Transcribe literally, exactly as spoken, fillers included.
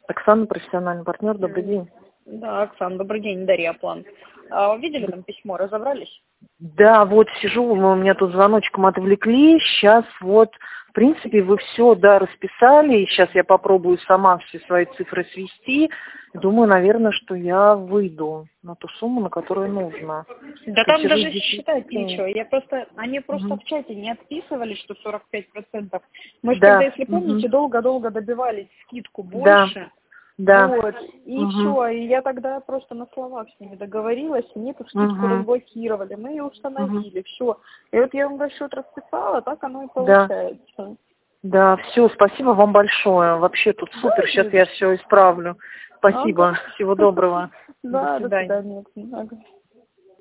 Оксана, профессиональный партнер, добрый день. Да, Оксана, добрый день, Дарья План. А, видели там письмо, разобрались? Да, вот сижу, у меня тут звоночком отвлекли, сейчас вот, в принципе, вы все, да, расписали, и сейчас я попробую сама все свои цифры свести, думаю, наверное, что я выйду на ту сумму, на которую нужно. Да Я там сижу даже здесь. считать нечего. Я просто, они просто Мгм. в чате не отписывали, что сорок пять процентов. Мы же тогда, Да, если мгм. помните, долго-долго добивались скидку Да, больше. да. Вот, и Мгм. все. И я тогда просто на словах с ними договорилась, мне эту скидку Мгм. разблокировали, мы ее Мгм. установили, все. И вот я вам расчет расписала, так оно и Да. получается. Да, все, спасибо вам большое. Вообще тут Да, супер, сейчас не за я что. все исправлю. Ага. Спасибо, всего доброго. До Да, до свидания. свидания.